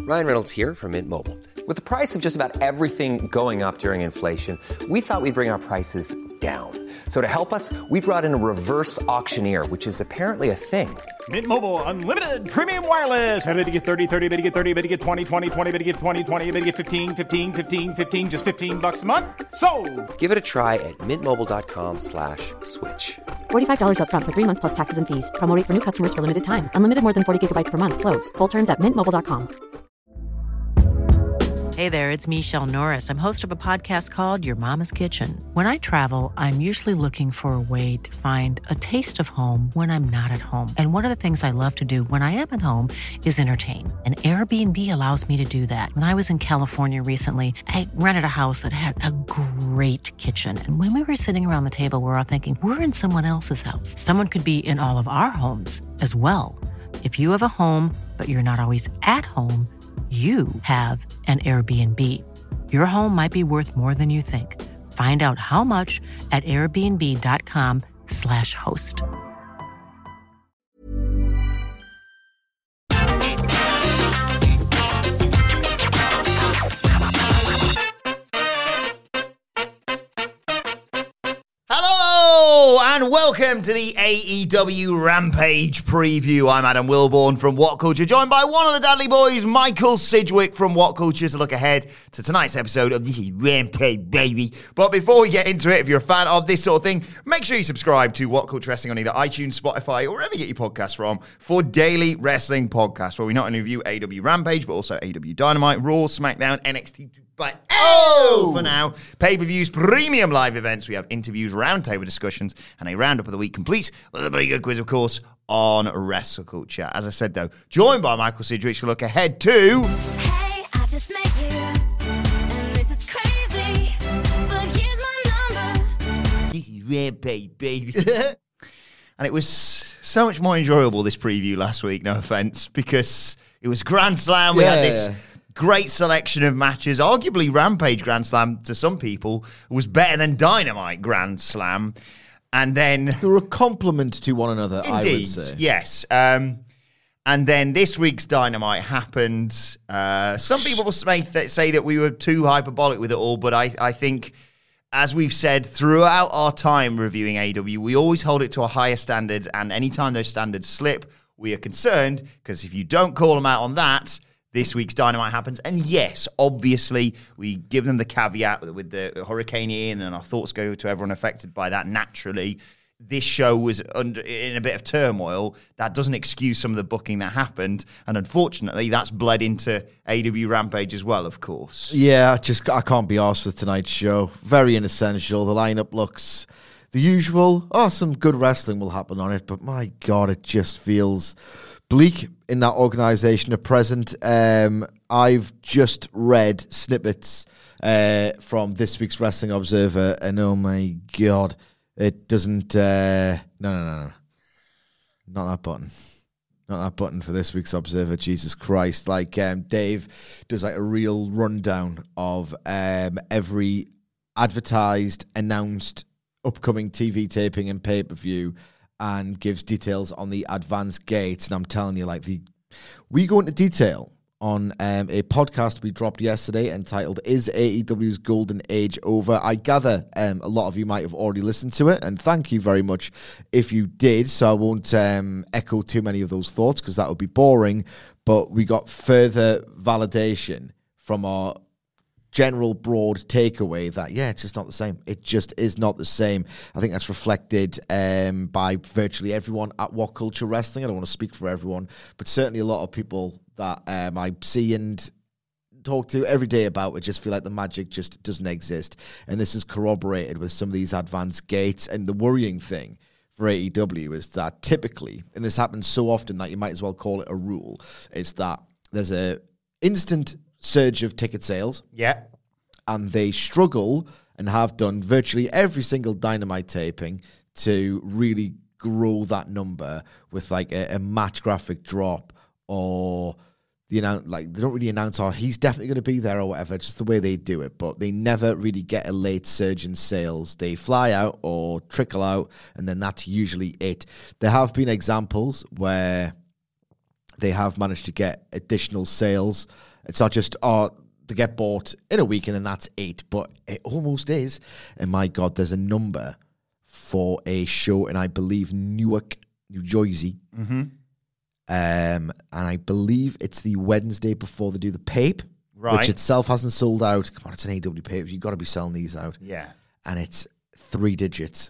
Ryan Reynolds here from Mint Mobile. With the price of just about everything going up during inflation, we thought we'd bring our prices down. So to help us, we brought in a reverse auctioneer, which is apparently a thing. Mint Mobile Unlimited Premium Wireless. How to get 30, 30, bit to get 30, bit to get 20, 20, 20, bit to get 20, 20, bit to get 15, 15, 15, 15, just $15 a month? Sold! Give it a try at mintmobile.com/switch. $45 up front for 3 months plus taxes and fees. Promo rate for new customers for limited time. Unlimited more than 40 gigabytes per month. Slows full terms at mintmobile.com. Hey there, it's Michelle Norris. I'm host of a podcast called Your Mama's Kitchen. When I travel, I'm usually looking for a way to find a taste of home when I'm not at home. And one of the things I love to do when I am at home is entertain. And Airbnb allows me to do that. When I was in California recently, I rented a house that had a great kitchen. And when we were sitting around the table, we're all thinking, we're in someone else's house. Someone could be in all of our homes as well. If you have a home, but you're not always at home, you have an Airbnb. Your home might be worth more than you think. Find out how much at airbnb.com/host. Hello and welcome to the AEW Rampage preview. I'm Adam Wilborn from What Culture, joined by one of the Dudley boys, Michael Sidgwick from What Culture, to look ahead to tonight's episode of This Is Rampage, baby. But before we get into it, if you're a fan of this sort of thing, make sure you subscribe to What Culture Wrestling on either iTunes, Spotify, or wherever you get your podcasts from for daily wrestling podcasts, where we not only review AEW Rampage, but also AEW Dynamite, Raw, SmackDown, NXT, but for now, pay-per-views, premium live events. We have interviews, roundtable discussions, and a roundup of the week complete with a very good quiz, of course, on Wrestle Culture. As I said, though, joined by Michael Sidgwick to look ahead to... Hey, I just met you, and this is crazy, but here's my number. This is Rampage, baby. And it was so much more enjoyable, this preview last week, no offense, because it was Grand Slam. We had this... great selection of matches. Arguably, Rampage Grand Slam, to some people, was better than Dynamite Grand Slam. And then... They were a compliment to one another, indeed, I would say. Yes. And then this week's Dynamite happened. Some people may say that we were too hyperbolic with it all, but I think, as we've said throughout our time reviewing AEW, we always hold it to a higher standard, and anytime those standards slip, we are concerned, because if you don't call them out on that... This week's Dynamite happens. And yes, obviously, we give them the caveat with the Hurricane Ian, and our thoughts go to everyone affected by that naturally. This show was in a bit of turmoil. That doesn't excuse some of the booking that happened. And unfortunately, that's bled into AEW Rampage as well, of course. Yeah, I can't be arsed with tonight's show. Very inessential. The lineup looks the usual. Some good wrestling will happen on it. But my God, it just feels... bleak in that organisation at present. I've just read snippets from this week's Wrestling Observer, and oh my God, it doesn't... No. Not that button. Not that button for this week's Observer, Jesus Christ. Like, Dave does like a real rundown of every advertised, announced, upcoming TV taping and pay-per-view, and gives details on the advanced gates. And I'm telling you, we go into detail on a podcast we dropped yesterday entitled Is AEW's Golden Age Over? I gather a lot of you might have already listened to it, and thank you very much if you did. So I won't echo too many of those thoughts because that would be boring. But we got further validation from our general broad takeaway that, it's just not the same. It just is not the same. I think that's reflected by virtually everyone at What Culture Wrestling. I don't want to speak for everyone, but certainly a lot of people that I see and talk to every day about it just feel like the magic just doesn't exist. And this is corroborated with some of these advanced gates. And the worrying thing for AEW is that typically, and this happens so often that you might as well call it a rule, is that there's a instant surge of ticket sales. Yeah. And they struggle, and have done virtually every single Dynamite taping, to really grow that number with like a match graphic drop, or they don't really announce, he's definitely going to be there or whatever, just the way they do it. But they never really get a late surge in sales. They fly out or trickle out, and then that's usually it. There have been examples where they have managed to get additional sales. It's not just to get bought in a week and then that's it, but it almost is. And my God, there's a number for a show in, I believe, Newark, New Jersey. Mm-hmm. And I believe it's the Wednesday before they do the PAPE, which itself hasn't sold out. Come on, it's an AEW PAPE. You've got to be selling these out. Yeah. And it's 3 digits.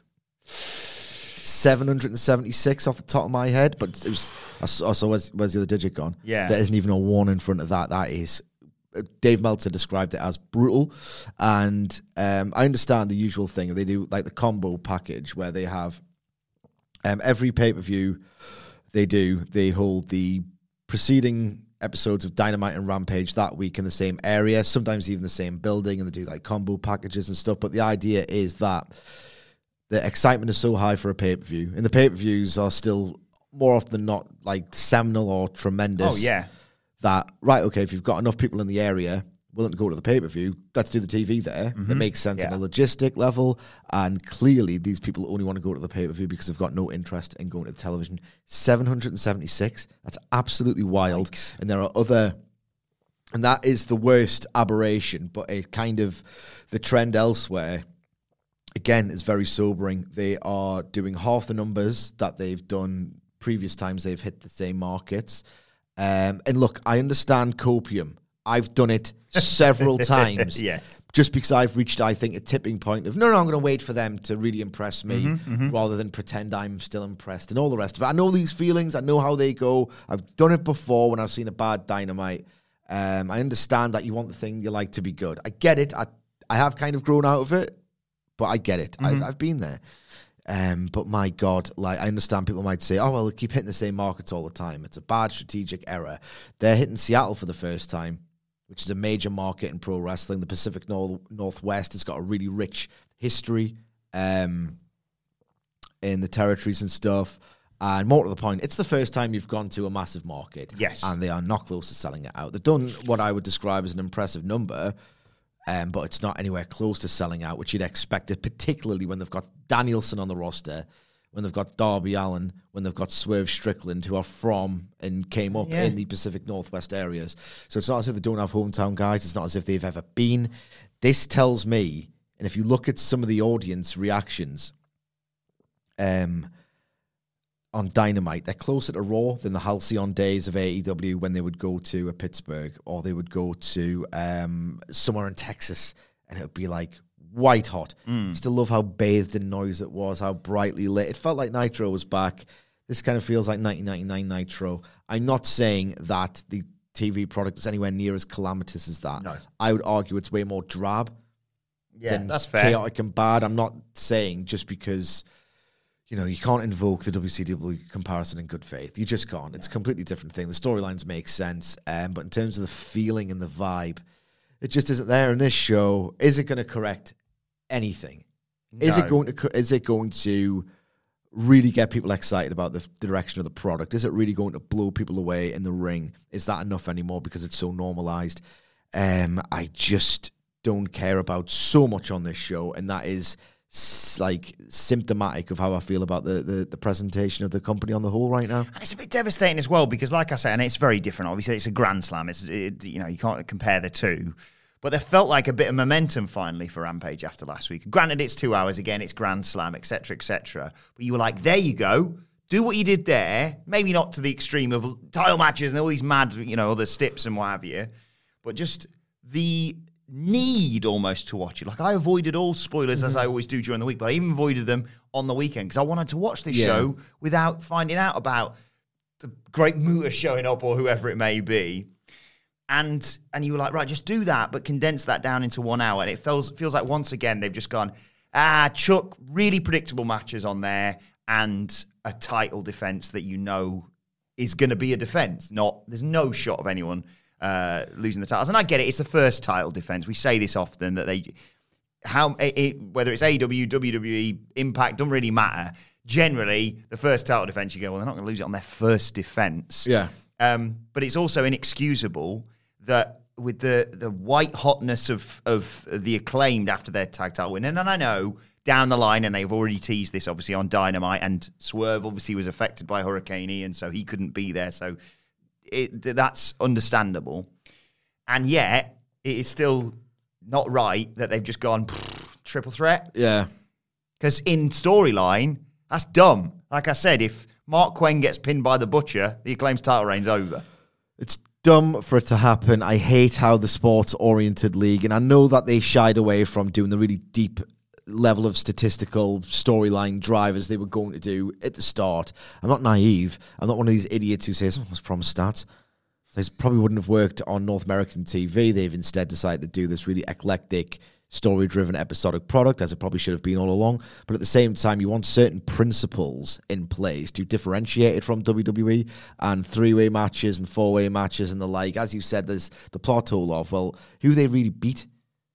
776 off the top of my head, but it was. So where's the other digit gone? Yeah. There isn't even a 1 in front of that. That is. Dave Meltzer described it as brutal. And I understand the usual thing. They do like the combo package where they have every pay-per-view they hold the preceding episodes of Dynamite and Rampage that week in the same area, sometimes even the same building, and they do like combo packages and stuff. But the idea is that the excitement is so high for a pay-per-view, and the pay-per-views are still more often than not like seminal or tremendous. Oh, yeah. That, right, okay, if you've got enough people in the area willing to go to the pay-per-view, let's do the TV there. It makes sense on a logistic level, and clearly these people only want to go to the pay-per-view because they've got no interest in going to the television. 776, that's absolutely wild. Yikes. And there are other, and that is the worst aberration, but a kind of the trend elsewhere, again, is very sobering. They are doing half the numbers that they've done previous times they've hit the same markets. And look, I understand copium. I've done it several times. Yes. Just because I've reached, I think, a tipping point of, no, I'm going to wait for them to really impress me rather than pretend I'm still impressed and all the rest of it. I know these feelings. I know how they go. I've done it before when I've seen a bad Dynamite. I understand that you want the thing you like to be good. I get it. I have kind of grown out of it, but I get it. I've been there. But my God, like, I understand people might say, oh, well, they keep hitting the same markets all the time. It's a bad strategic error. They're hitting Seattle for the first time, which is a major market in pro wrestling. The Pacific Northwest has got a really rich history in the territories and stuff. And more to the point, it's the first time you've gone to a massive market. Yes. And they are not close to selling it out. They've done what I would describe as an impressive number, but it's not anywhere close to selling out, which you'd expect it, particularly when they've got Danielson on the roster, when they've got Darby Allin, when they've got Swerve Strickland, who are from and came up in the Pacific Northwest areas. So it's not as if they don't have hometown guys. It's not as if they've ever been. This tells me, and if you look at some of the audience reactions on Dynamite, they're closer to Raw than the halcyon days of AEW when they would go to a Pittsburgh or they would go to somewhere in Texas and it would be like white hot. Still love how bathed in noise it was, how brightly lit. It felt like Nitro was back. This kind of feels like 1999 Nitro. I'm not saying that the TV product is anywhere near as calamitous as that. No. I would argue it's way more drab than that's fair. Chaotic and bad. I'm not saying just because, you know, you can't invoke the WCW comparison in good faith. You just can't. It's a completely different thing. The storylines make sense, but in terms of the feeling and the vibe, it just isn't there. In this show, is it going to correct anything? No. Is it going to really get people excited about the direction of the product? Is it really going to blow people away in the ring? Is that enough anymore because it's so normalized? I just don't care about so much on this show, and that is like symptomatic of how I feel about the presentation of the company on the whole right now. And it's a bit devastating as well because, like I say, and it's very different. Obviously, it's a Grand Slam. You know, you can't compare the two. But there felt like a bit of momentum finally for Rampage after last week. Granted, it's 2 hours again, it's Grand Slam, etc., etc. But you were like, there you go. Do what you did there. Maybe not to the extreme of title matches and all these mad, you know, other stips and what have you. But just the need almost to watch it. Like, I avoided all spoilers as I always do during the week, but I even avoided them on the weekend because I wanted to watch this show without finding out about the Great Muta showing up or whoever it may be. And you were like, right, just do that, but condense that down into 1 hour. And it feels like once again they've just gone, chuck really predictable matches on there and a title defense that you know is going to be a defense. There's no shot of anyone losing the titles. And I get it, it's the first title defense. We say this often that whether it's AEW, WWE, Impact, doesn't really matter. Generally, the first title defense, you go, well, they're not going to lose it on their first defense. Yeah. But it's also inexcusable that with the white hotness of the Acclaimed after their tag title win, and I know down the line, and they've already teased this obviously on Dynamite, and Swerve obviously was affected by Hurricane Ian, so he couldn't be there. So that's understandable. And yet, it is still not right that they've just gone triple threat. Yeah. Because in storyline, that's dumb. Like I said, if Mark Quinn gets pinned by the Butcher, the Acclaim's title reign's over. It's dumb for it to happen. I hate how the sports-oriented league, and I know that they shied away from doing the really deep level of statistical storyline drivers they were going to do at the start. I'm not naive. I'm not one of these idiots who says, let's promise stats. It probably wouldn't have worked on North American TV. They've instead decided to do this really eclectic, story-driven, episodic product, as it probably should have been all along. But at the same time, you want certain principles in place to differentiate it from WWE, and three-way matches and four-way matches and the like. As you said, there's the plot hole of, well, who they really beat.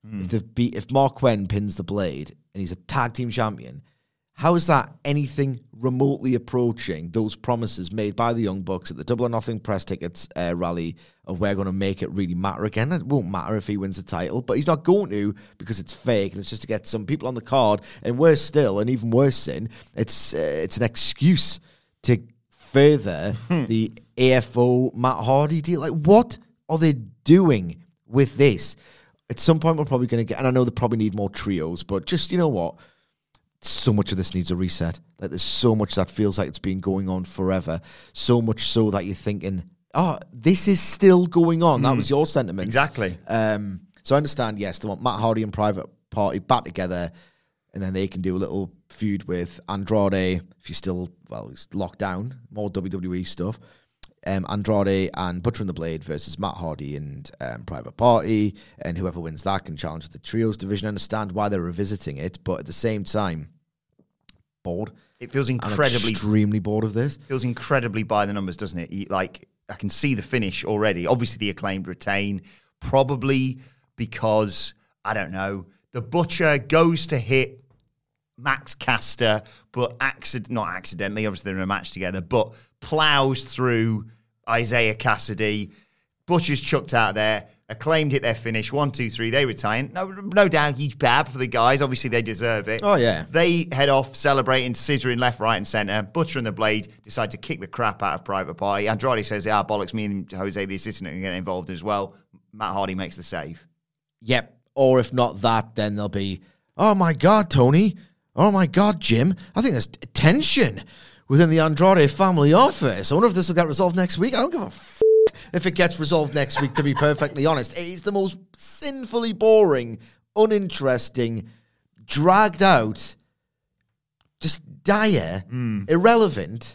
If Mark Quinn pins the Blade and he's a tag team champion, how is that anything remotely approaching those promises made by the Young Bucks at the Double or Nothing press tickets rally of we're going to make it really matter again? It won't matter if he wins the title, but he's not going to, because it's fake and it's just to get some people on the card. And worse still, and even worse sin, it's an excuse to further the AFO Matt Hardy deal. Like, what are they doing with this? At some point, we're probably going to get, and I know they probably need more trios, but just, you know what? So much of this needs a reset. Like, there's so much that feels like it's been going on forever. So much so that you're thinking, this is still going on. That was your sentiment. Exactly. So I understand, yes, they want Matt Hardy and Private Party back together, and then they can do a little feud with Andrade, if he's still, he's locked down, more WWE stuff. Andrade and Butcher and the Blade versus Matt Hardy and Private Party, and whoever wins that can challenge the Trios division. I understand why they're revisiting it, but at the same time, bored. It feels I'm extremely bored of this. Feels incredibly by the numbers, doesn't it? Like, I can see the finish already. Obviously, the Acclaimed retain, probably because, I don't know, the Butcher goes to hit Max Caster, but not accidentally, obviously they're in a match together, but plows through Isaiah Cassidy. Butcher's chucked out there. Acclaimed hit their finish. 1, 2, 3. They retain. No doubt, huge bab for the guys. Obviously, they deserve it. Oh, yeah. They head off celebrating, scissoring left, right, and centre. Butcher and the Blade decide to kick the crap out of Private Party. Andrade says, bollocks, me and Jose, the assistant, are going to get involved as well. Matt Hardy makes the save. Yep. Or if not that, then they'll be, oh my God, Tony. Oh my God, Jim. I think there's tension within the Andrade family office. I wonder if this will get resolved next week. I don't give a if it gets resolved next week, to be perfectly honest. It's the most sinfully boring, uninteresting, dragged out, just dire, irrelevant.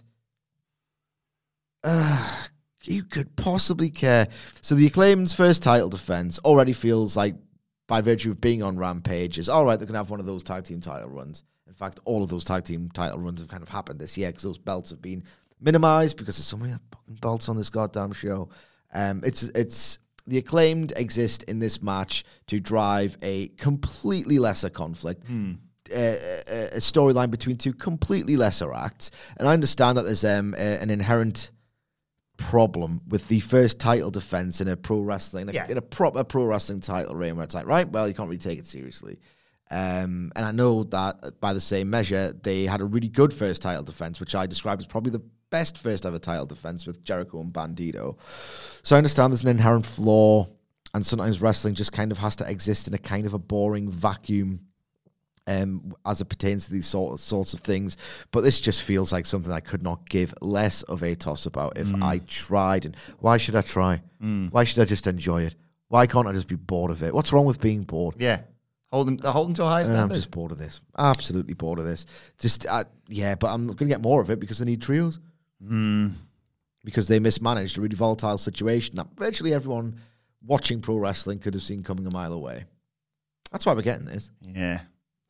You could possibly care. So the Acclaimed's first title defense already feels like, by virtue of being on Rampage, is all right, they're going to have one of those tag team title runs. In fact, all of those tag team title runs have kind of happened this year because those belts have been minimized because there's so many fucking belts on this goddamn show. It's the Acclaimed exist in this match to drive a completely lesser conflict, a storyline between two completely lesser acts. And I understand that there's an inherent problem with the first title defense in a pro wrestling, in a proper pro wrestling title reign, where it's like, right, well, you can't really take it seriously. And I know that by the same measure, they had a really good first title defense, which I described as probably the best first ever title defense with Jericho and Bandito. So I understand there's an inherent flaw, and sometimes wrestling just kind of has to exist in a kind of a boring vacuum as it pertains to these sorts of things. But this just feels like something I could not give less of a toss about if I tried. And why should I try? Why should I just enjoy it? Why can't I just be bored of it? What's wrong with being bored? Yeah. Hold them to a high standard. I'm just bored of this. Absolutely bored of this. But I'm going to get more of it because they need trios. Because they mismanaged a really volatile situation that virtually everyone watching pro wrestling could have seen coming a mile away. That's why we're getting this. Yeah.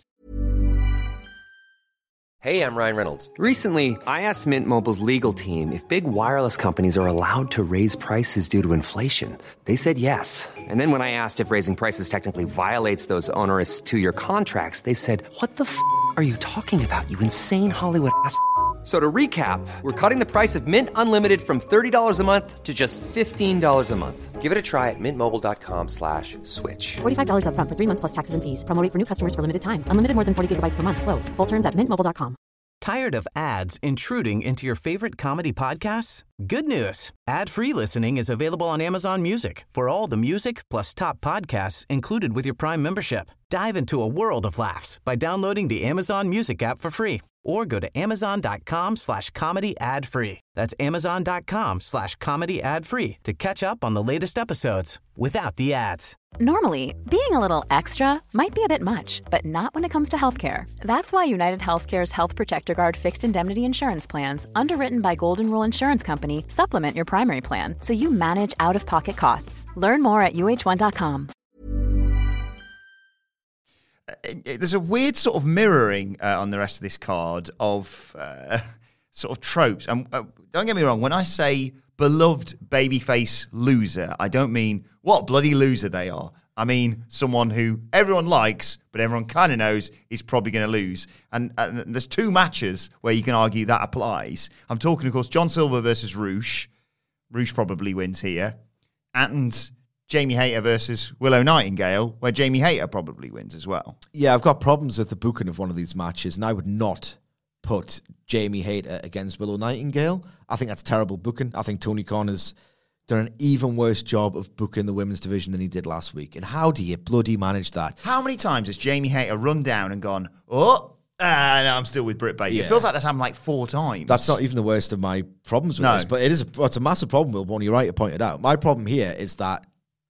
Hey, I'm Ryan Reynolds. Recently, I asked Mint Mobile's legal team if big wireless companies are allowed to raise prices due to inflation. They said yes. And then when I asked if raising prices technically violates those onerous 2-year contracts, they said, "What the f*** are you talking about, you insane Hollywood ass?" So to recap, we're cutting the price of Mint Unlimited from $30 a month to just $15 a month. Give it a try at mintmobile.com/switch. $45 up front for 3 months plus taxes and fees. Promo rate for new customers for limited time. Unlimited more than 40 gigabytes per month. Slows full terms at mintmobile.com. Tired of ads intruding into your favorite comedy podcasts? Good news. Ad-free listening is available on Amazon Music for all the music plus top podcasts included with your Prime membership. Dive into a world of laughs by downloading the Amazon Music app for free or go to amazon.com/comedy ad-free. That's amazon.com/comedy ad-free to catch up on the latest episodes without the ads. Normally, being a little extra might be a bit much, but not when it comes to healthcare. That's why United Healthcare's Health Protector Guard fixed indemnity insurance plans, underwritten by Golden Rule Insurance Company, supplement your primary plan so you manage out-of-pocket costs. Learn more at uh1.com. There's a weird sort of mirroring on the rest of this card of sort of tropes. And don't get me wrong, when I say beloved babyface loser, I don't mean what bloody loser they are. I mean someone who everyone likes, but everyone kind of knows is probably going to lose. And there's two matches where you can argue that applies. I'm talking, of course, John Silver versus Roosh. Roosh probably wins here. And Jamie Hayter versus Willow Nightingale, where Jamie Hayter probably wins as well. Yeah, I've got problems with the booking of one of these matches, and I would not put Jamie Hayter against Willow Nightingale. I think that's terrible booking. I think Tony Khan has done an even worse job of booking the women's division than he did last week. And how do you bloody manage that? How many times has Jamie Hayter run down and gone, no, I'm still with Britt Baker? Yeah. It feels like that's happened like 4 times. That's not even the worst of my problems with this, but it's a massive problem, Will, one you're right to point it out. My problem here is that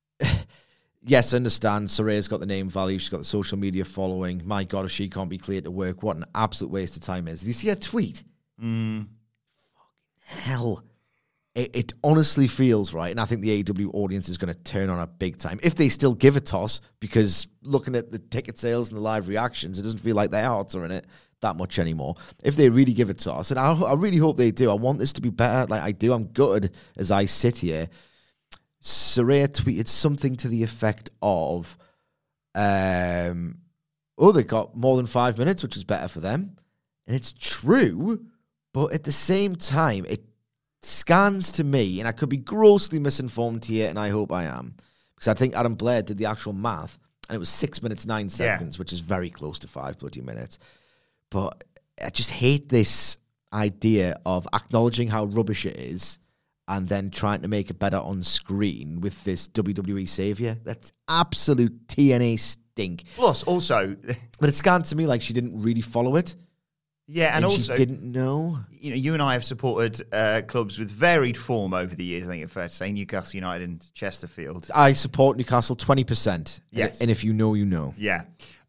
yes, I understand Saraya's got the name value, she's got the social media following. My God, if she can't be cleared to work, what an absolute waste of time it is. Did you see her tweet? Fucking hell. It honestly feels right, and I think the AEW audience is going to turn on her big time. If they still give a toss, because looking at the ticket sales and the live reactions, it doesn't feel like their hearts are in it that much anymore. If they really give a toss, and I really hope they do. I want this to be better, like I do. I'm gutted as I sit here. Saraya tweeted something to the effect of, they got more than 5 minutes, which is better for them. And it's true, but at the same time, it scans to me, and I could be grossly misinformed here, and I hope I am, because I think Adam Blair did the actual math, and it was 6 minutes, 9 seconds, which is very close to 5 bloody minutes. But I just hate this idea of acknowledging how rubbish it is and then trying to make it better on screen with this WWE savior. That's absolute TNA stink. Plus, also... But it scanned to me like she didn't really follow it. Yeah, and also... she didn't know. You know, you and I have supported clubs with varied form over the years, I think it's fair to say. Newcastle United and Chesterfield. I support Newcastle 20%. Yes. And if you know, you know. Yeah.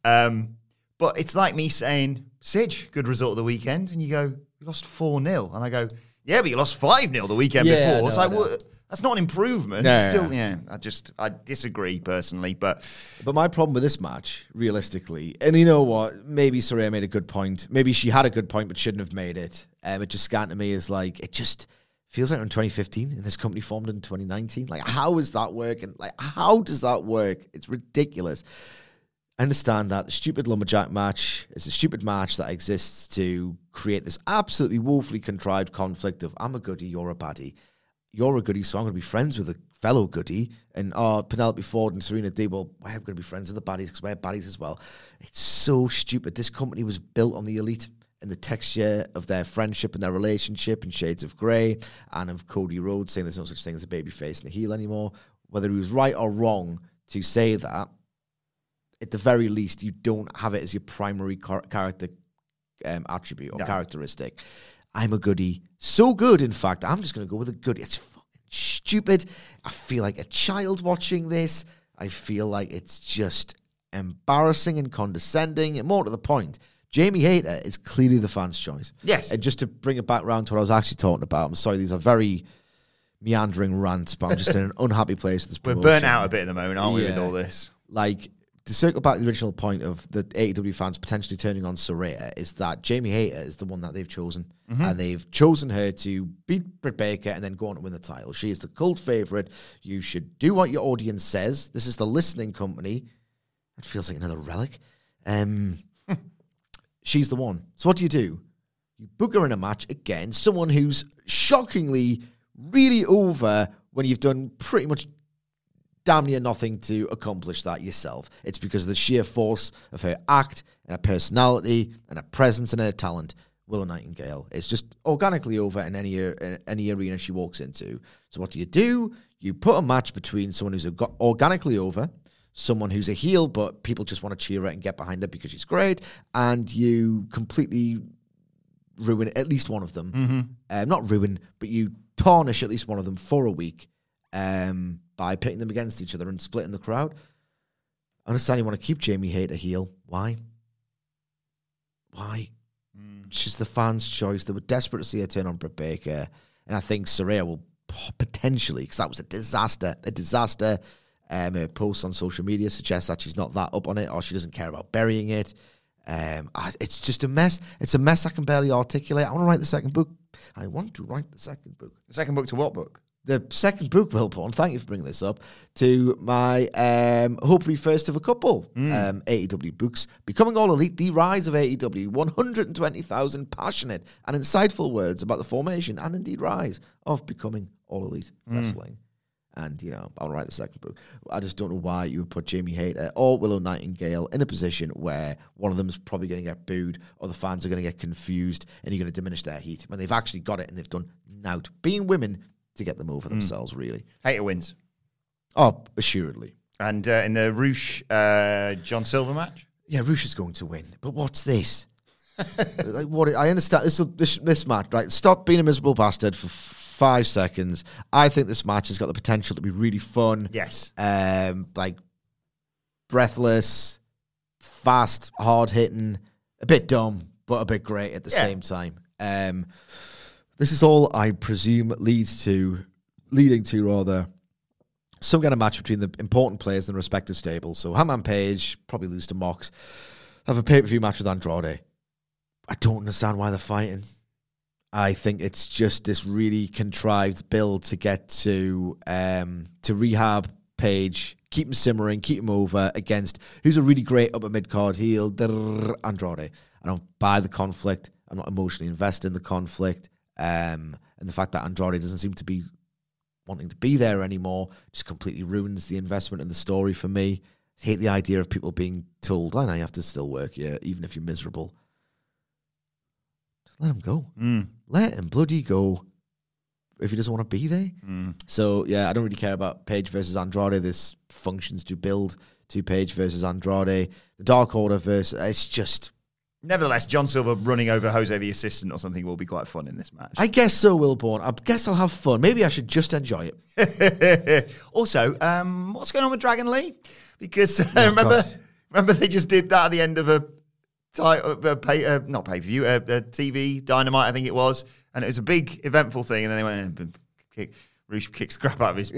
But it's like me saying, Sidge, good result of the weekend. And you go, you lost 4-0. And I go... Yeah, but you lost 5-0 the weekend before. It's like, well, that's not an improvement. No, it's still, I disagree personally. But my problem with this match, realistically, and you know what, maybe Saraya made a good point. Maybe she had a good point, but shouldn't have made it. It just scanned to me as like, it just feels like we're in 2015 and this company formed in 2019. Like, how is that working? Like, how does that work? It's ridiculous. I understand that the stupid lumberjack match is a stupid match that exists to create this absolutely woefully contrived conflict of I'm a goodie, you're a baddie. You're a goodie, so I'm going to be friends with a fellow goodie. And Penelope Ford and Serena Deeb, well, we're going to be friends with the baddies because we're baddies as well. It's so stupid. This company was built on the elite and the texture of their friendship and their relationship in Shades of Grey and of Cody Rhodes saying there's no such thing as a babyface and a heel anymore. Whether he was right or wrong to say that, at the very least, you don't have it as your primary character attribute or characteristic. I'm a goodie. So good, in fact, I'm just going to go with a goodie. It's fucking stupid. I feel like a child watching this. I feel like it's just embarrassing and condescending. And more to the point, Jamie Hayter is clearly the fan's choice. Yes. And just to bring it back around to what I was actually talking about, I'm sorry, these are very meandering rants, but I'm just in an unhappy place with this promotion. We're burnt out a bit at the moment, aren't we, with all this? Like... To circle back to the original point of the AEW fans potentially turning on Saraya is that Jamie Hayter is the one that they've chosen. Mm-hmm. And they've chosen her to beat Britt Baker and then go on to win the title. She is the cult favorite. You should do what your audience says. This is the listening company. It feels like another relic. She's the one. So what do? You book her in a match again. Someone who's shockingly really over when you've done pretty much damn near nothing to accomplish that yourself. It's because of the sheer force of her act and her personality and her presence and her talent. Willow Nightingale. It's just organically over in any arena she walks into. So what do? You put a match between someone who's organically over, someone who's a heel, but people just want to cheer her and get behind her because she's great, and you completely ruin at least one of them. Not ruin, but you tarnish at least one of them for a week by pitting them against each other and splitting the crowd. I understand you want to keep Jamie Hayter heel. Why? She's the fans' choice. They were desperate to see her turn on Britt Baker, and I think Saraya will potentially, because that was a disaster. Her posts on social media suggest that she's not that up on it, or she doesn't care about burying it. It's just a mess. It's a mess I can barely articulate. I want to write the second book. The second book to what book? The second book, Wilborn, thank you for bringing this up, to my hopefully first of a couple AEW books, Becoming All Elite, The Rise of AEW, 120,000 passionate and insightful words about the formation and indeed rise of Becoming All Elite Wrestling. And, I want to write the second book. I just don't know why you would put Jamie Hayter or Willow Nightingale in a position where one of them is probably going to get booed or the fans are going to get confused and you're going to diminish their heat when they've actually got it and they've done nout. Being women to get them over themselves, really. Hayter wins. Oh, assuredly. And in the Roosh John Silver match? Yeah, Roosh is going to win. But what's this? I understand this match, right? Stop being a miserable bastard for 5 seconds. I think this match has got the potential to be really fun. Yes. Breathless, fast, hard-hitting, a bit dumb, but a bit great at the same time. This is all, I presume, leading to some kind of match between the important players in the respective stables. So Hangman Page, probably lose to Mox, have a pay-per-view match with Andrade. I don't understand why they're fighting. I think it's just this really contrived build to get to rehab Page, keep him simmering, keep him over against who's a really great upper mid-card heel, Andrade. I don't buy the conflict. I'm not emotionally invested in the conflict. And the fact that Andrade doesn't seem to be wanting to be there anymore just completely ruins the investment in the story for me. I hate the idea of people being told, I know you have to still work here, even if you're miserable. Just let him go. Let him bloody go if he doesn't want to be there. So, yeah, I don't really care about Page versus Andrade. This functions to build to Page versus Andrade. The Dark Order versus... It's just... Nevertheless, John Silver running over Jose the Assistant or something will be quite fun in this match. I guess so, Wilborn. I guess I'll have fun. Maybe I should just enjoy it. Also, what's going on with Dragon Lee? Because remember they just did that at the end of a TV Dynamite, I think it was, and it was a big eventful thing, and then they went Roosh kicks the crap out of his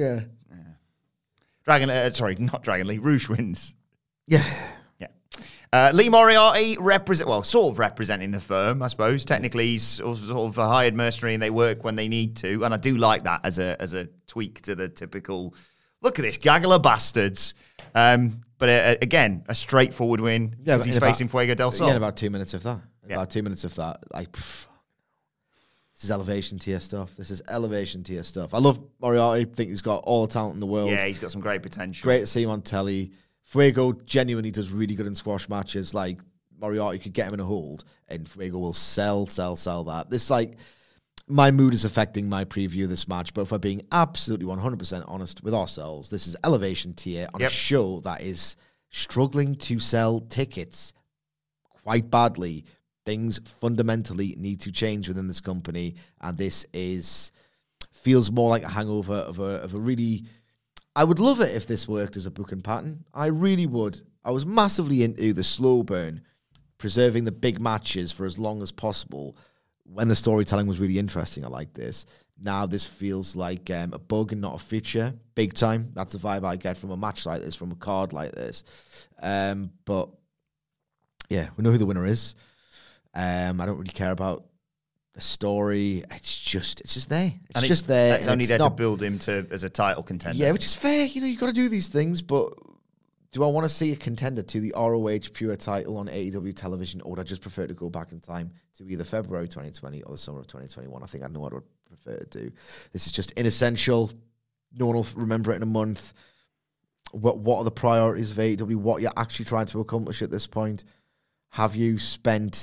not Dragon Lee. Roosh wins. Yeah. Lee Moriarty sort of representing the firm, I suppose. Technically, he's sort of a hired mercenary, and they work when they need to. And I do like that as a tweak to the typical. Look at this gaggle of bastards. But again, a straightforward win because he's facing Fuego del Sol. Yeah, about 2 minutes of that. About 2 minutes of that. This is elevation tier stuff. I love Moriarty. I think he's got all the talent in the world. Yeah, he's got some great potential. Great to see him on telly. Fuego genuinely does really good in squash matches. Like, Moriarty could get him in a hold, and Fuego will sell that. This, my mood is affecting my preview of this match, but if we're being absolutely 100% honest with ourselves, this is elevation tier on a show that is struggling to sell tickets quite badly. Things fundamentally need to change within this company, and this feels more like a hangover of a really... I would love it if this worked as a booking pattern. I really would. I was massively into the slow burn, preserving the big matches for as long as possible. When the storytelling was really interesting, I like this. Now this feels like a bug and not a feature. Big time. That's the vibe I get from a match like this, from a card like this. But yeah, we know who the winner is. I don't really care about the story. It's just there. It's just there. It's only there to build him as a title contender. Yeah, which is fair. You've got to do these things, but do I want to see a contender to the ROH Pure title on AEW television, or would I just prefer to go back in time to either February 2020 or the summer of 2021? I think I know what I would prefer to do. This is just inessential. No one will remember it in a month. What are the priorities of AEW? What you're actually trying to accomplish at this point? Have you spent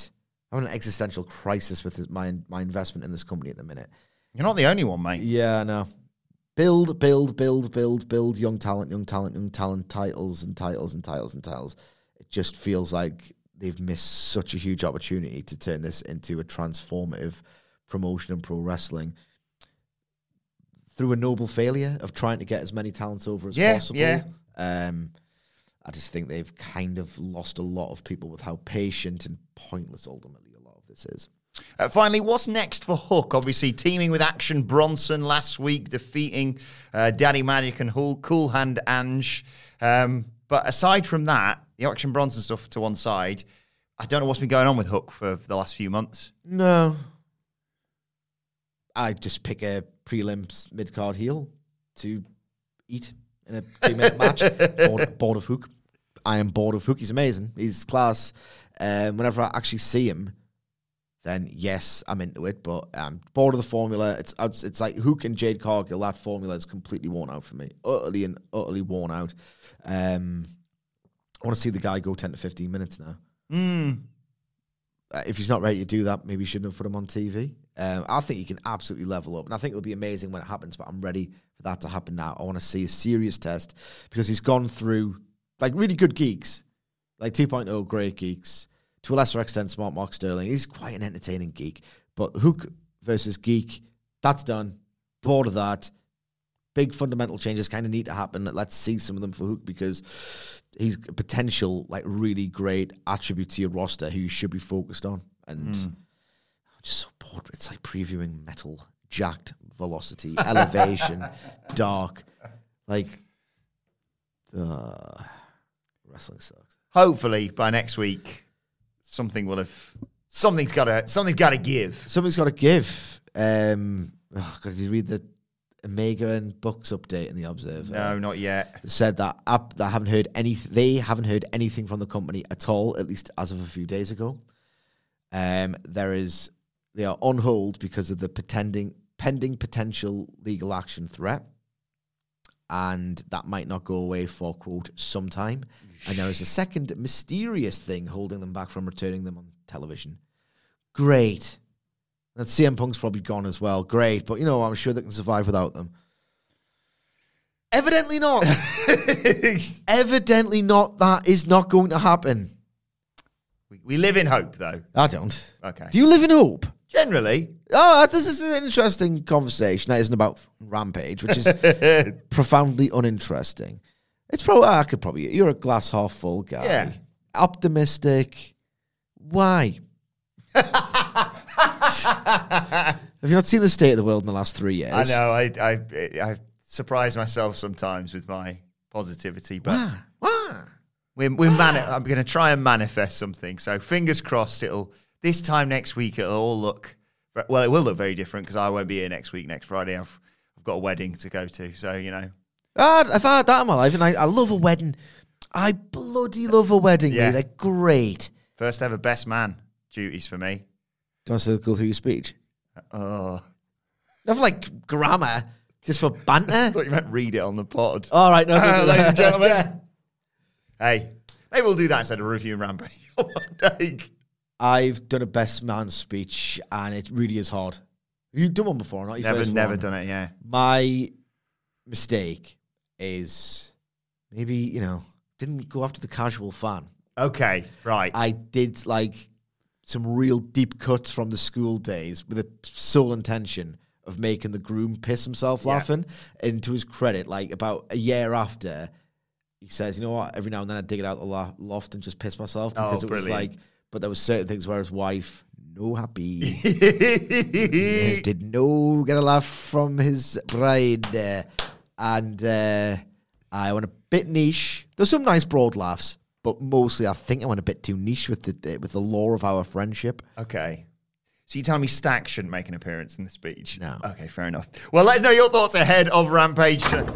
I'm in an existential crisis with my investment in this company at the minute. You're not the only one, mate. Yeah, I know. Build young talent, titles. It just feels like they've missed such a huge opportunity to turn this into a transformative promotion in pro wrestling through a noble failure of trying to get as many talents over as possible. Yeah. I just think they've kind of lost a lot of people with how patient and pointless ultimately a lot of this is. Finally, what's next for Hook? Obviously, teaming with Action Bronson last week, defeating Daddy Magic and Cool Hand Ange. But aside from that, the Action Bronson stuff to one side, I don't know what's been going on with Hook for the last few months. No. I just pick a prelims mid-card heel to eat in a 2-minute match. Bored of Hook. I am bored of Hook. He's amazing. He's class. Whenever I actually see him, then yes, I'm into it. But I'm bored of the formula. It's like Hook and Jade Cargill. That formula is completely worn out for me. Utterly worn out. I want to see the guy go 10 to 15 minutes now. If he's not ready to do that, maybe you shouldn't have put him on TV. I think he can absolutely level up. And I think it'll be amazing when it happens, but I'm ready for that to happen now. I want to see a serious test because he's gone through like really good geeks, like 2.0 great geeks, to a lesser extent Smart Mark Sterling. He's quite an entertaining geek. But Hook versus Geek, that's done. Bored of that. Big fundamental changes kind of need to happen. Let's see some of them for Hook because he's a potential, like, really great attribute to your roster who you should be focused on. And I'm just so bored. It's like previewing Metal, Jacked, Velocity, Elevation, Dark. Like, wrestling sucks. Hopefully, by next week, something's got to give. Something's got to give. Did you read the Omega and Bucks update in the Observer? No, not yet. They said that they haven't heard anything from the company at all, at least as of a few days ago. They are on hold because of the pending potential legal action threat, and that might not go away for, quote, some time. And there is a second mysterious thing holding them back from returning them on television. Great. That CM Punk's probably gone as well. Great. But, I'm sure they can survive without them. Evidently not. Evidently not. That is not going to happen. We live in hope, though. I don't. Okay. Do you live in hope? Generally. Oh, this is an interesting conversation. That isn't about Rampage, which is profoundly uninteresting. It's probably, you're a glass half full guy. Yeah. Optimistic. Why? Have you not seen the state of the world in the last 3 years? I know. I surprise myself sometimes with my positivity, but Why? I'm going to try and manifest something. So fingers crossed. This time next week it'll all look it will look very different because I won't be here next week. Next Friday I've got a wedding to go to. So I've had that in my life, and I love a wedding. I bloody love a wedding. Yeah. They're great. First ever best man duties for me. Do you want to go through your speech? Oh. Nothing like grammar, just for banter. I thought you meant read it on the pod. All right, no, ladies and gentlemen. Yeah. Hey, maybe we'll do that instead of reviewing Rampage one day. I've done a best man speech, and it really is hard. You've done one before, not your first Never one. done it, yeah. My mistake is maybe, didn't go after the casual fan. Okay, right. I did, some real deep cuts from the school days with the sole intention of making the groom piss himself laughing. And to his credit, about a year after, he says, you know what, every now and then I dig it out the loft and just piss myself. Because it was but there was certain things where his wife, no happy. Did no get a laugh from his bride. And I went a bit niche. There's some nice broad laughs, but mostly I think I went a bit too niche with the lore of our friendship. Okay. So you telling me Stack shouldn't make an appearance in the speech? No. Okay, fair enough. Well, let us know your thoughts ahead of Rampage. Someone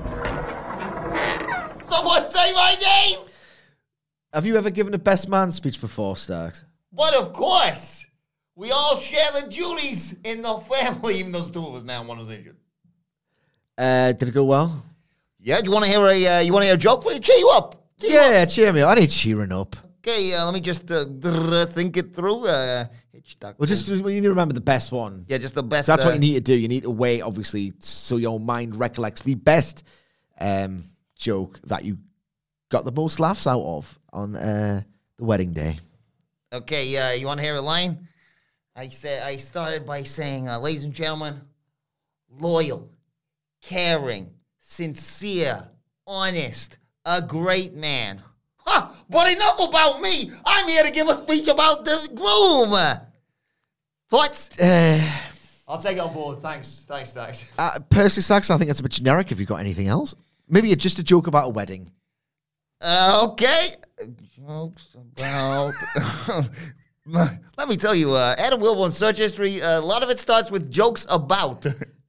say my name! Have you ever given a best man speech before, Starks? But of course! We all share the duties in the family, even though there's two of us now and one was injured. Did it go well? Yeah, do you want to hear a joke? Cheer you up. Yeah, cheer me up. I need cheering up. Okay, let me just think it through. Hitchcock. Well, you need to remember the best one. Yeah, just the best. So that's what you need to do. You need to wait, obviously, so your mind recollects the best joke that you got the most laughs out of on the wedding day. Okay, you want to hear a line? I started by saying, ladies and gentlemen, loyal, caring, sincere, honest, a great man. Ha! But enough about me. I'm here to give a speech about the groom. Thoughts? I'll take it on board. Thanks, Dax. Personally, Stacks, I think it's a bit generic. Have you got anything else? Maybe just a joke about a wedding. Okay. Jokes about... Let me tell you, Adam Wilborn's search history, a lot of it starts with jokes about.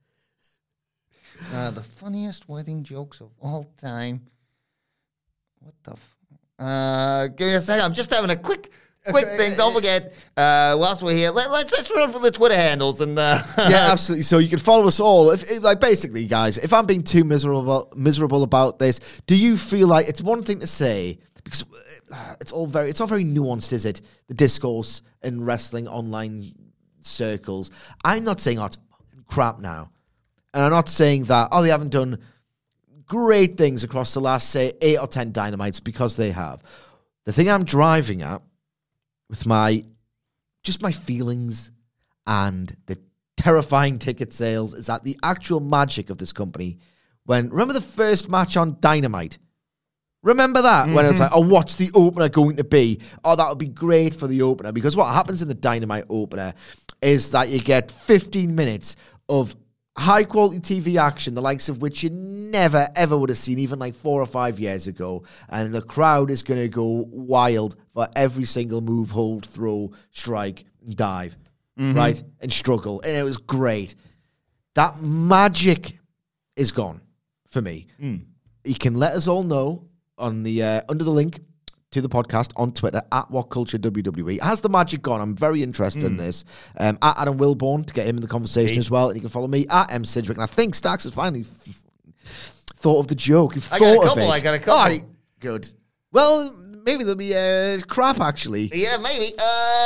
The funniest wedding jokes of all time. What the... give me a second. I'm just having a quick thing. Don't forget, whilst we're here, let's run for the Twitter handles. And yeah, absolutely. So you can follow us all. Basically, guys, if I'm being too miserable about this, do you feel like it's one thing to say, because it's all very nuanced, is it? The discourse in wrestling online circles. I'm not saying, it's crap now. And I'm not saying that, they haven't done great things across the last, say, 8 or 10 Dynamites, because they have. The thing I'm driving at with my feelings and the terrifying ticket sales is that the actual magic of this company, remember the first match on Dynamite? Remember that? When it's like, what's the opener going to be? That would be great for the opener. Because what happens in the Dynamite opener is that you get 15 minutes of high-quality TV action, the likes of which you never, ever would have seen, even like 4 or 5 years ago. And the crowd is going to go wild for every single move, hold, throw, strike, dive, right? And struggle. And it was great. That magic is gone for me. You can let us all know on the under the link to the podcast on Twitter at WhatCultureWWE. Has the magic gone? I'm very interested in this. At Adam Wilborn to get him in the conversation as well. And you can follow me at M. Sidgwick. And I think Stacks has finally thought of the joke. I got a couple. All right, good. Well, maybe there'll be crap, actually. Yeah, maybe.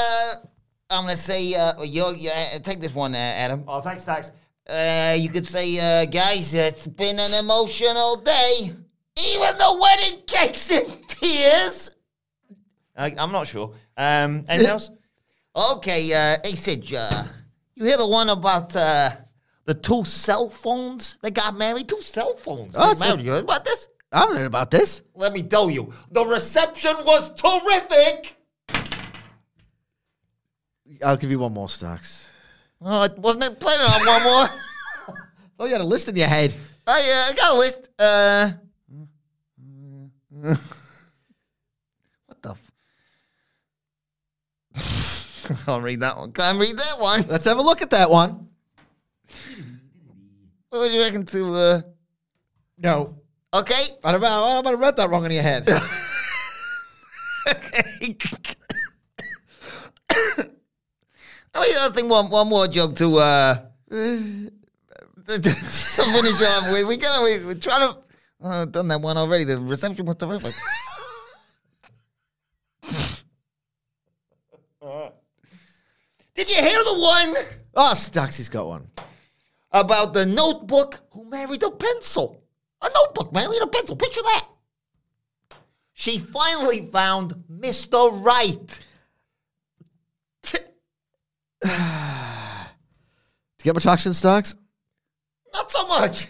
I'm going to say, take this one, Adam. Oh, thanks, Dax. You could say, guys, it's been an emotional day. Even the wedding cake's in tears. I'm not sure. Anything else? Okay, hey, Sid, you hear the one about the 2 cell phones that got married? 2 cell phones. You heard about this? I haven't heard about this. Let me tell you, the reception was terrific. I'll give you one more, Stacks. Oh, wasn't it planning on one more? Oh, you had a list in your head. I got a list. What the Can't read that one. Can't read that one. Let's have a look at that one. What would you reckon to, No. Okay. I might have read that wrong in your head. Okay. I think one more joke to finish off with. We're trying to... I've done that one already. The reception was terrific. Did you hear the one? Oh, Staxy's got one. About the notebook who married a pencil. A notebook married a pencil. Picture that. She finally found Mr. Right. Do you get much action, Stax? Not so much.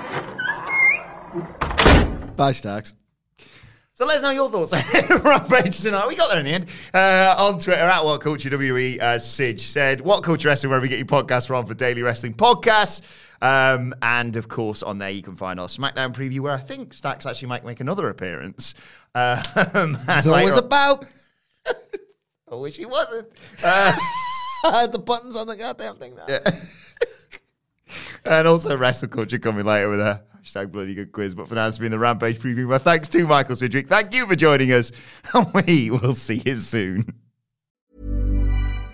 Bye, Stax. So let us know your thoughts. Rampage tonight. We got there in the end. On Twitter, at WhatCultureWWE, Sidge said, What Culture Wrestling, wherever you get your podcasts from for daily wrestling podcasts. And, of course, on there you can find our SmackDown preview, where I think Stax actually might make another appearance. It's always about... I wish he wasn't. I had the buttons on the goddamn thing now. Yeah. And also Wrestle Culture coming later with a hashtag bloody good quiz. But for now, it's been the Rampage preview. Well, thanks to Michael Sidgwick. Thank you for joining us. And we will see you soon.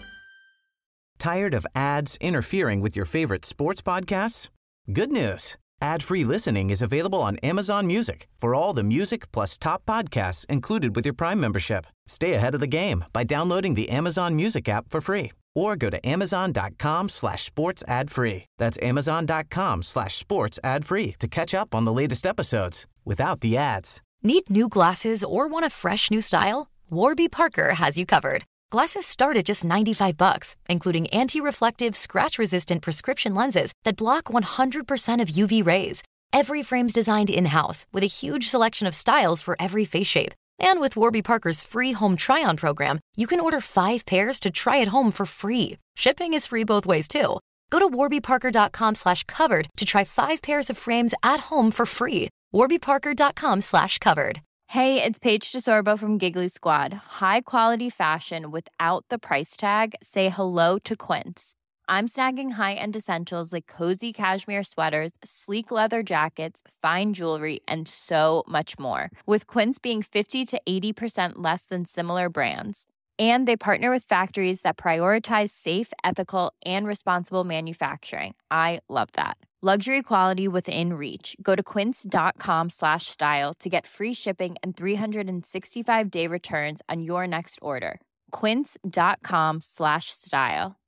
Tired of ads interfering with your favorite sports podcasts? Good news. Ad-free listening is available on Amazon Music for all the music plus top podcasts included with your Prime membership. Stay ahead of the game by downloading the Amazon Music app for free or go to amazon.com/sports ad free. That's amazon.com/sports ad free to catch up on the latest episodes without the ads. Need new glasses or want a fresh new style? Warby Parker has you covered. Glasses start at just $95, including anti-reflective, scratch-resistant prescription lenses that block 100% of UV rays. Every frame's designed in-house with a huge selection of styles for every face shape. And with Warby Parker's free home try-on program, you can order 5 pairs to try at home for free. Shipping is free both ways, too. Go to warbyparker.com/covered to try 5 pairs of frames at home for free. warbyparker.com/covered. Hey, it's Paige DeSorbo from Giggly Squad. High quality fashion without the price tag. Say hello to Quince. I'm snagging high-end essentials like cozy cashmere sweaters, sleek leather jackets, fine jewelry, and so much more. With Quince being 50 to 80% less than similar brands. And they partner with factories that prioritize safe, ethical, and responsible manufacturing. I love that. Luxury quality within reach. Go to quince.com/style to get free shipping and 365-day returns on your next order. Quince.com/style.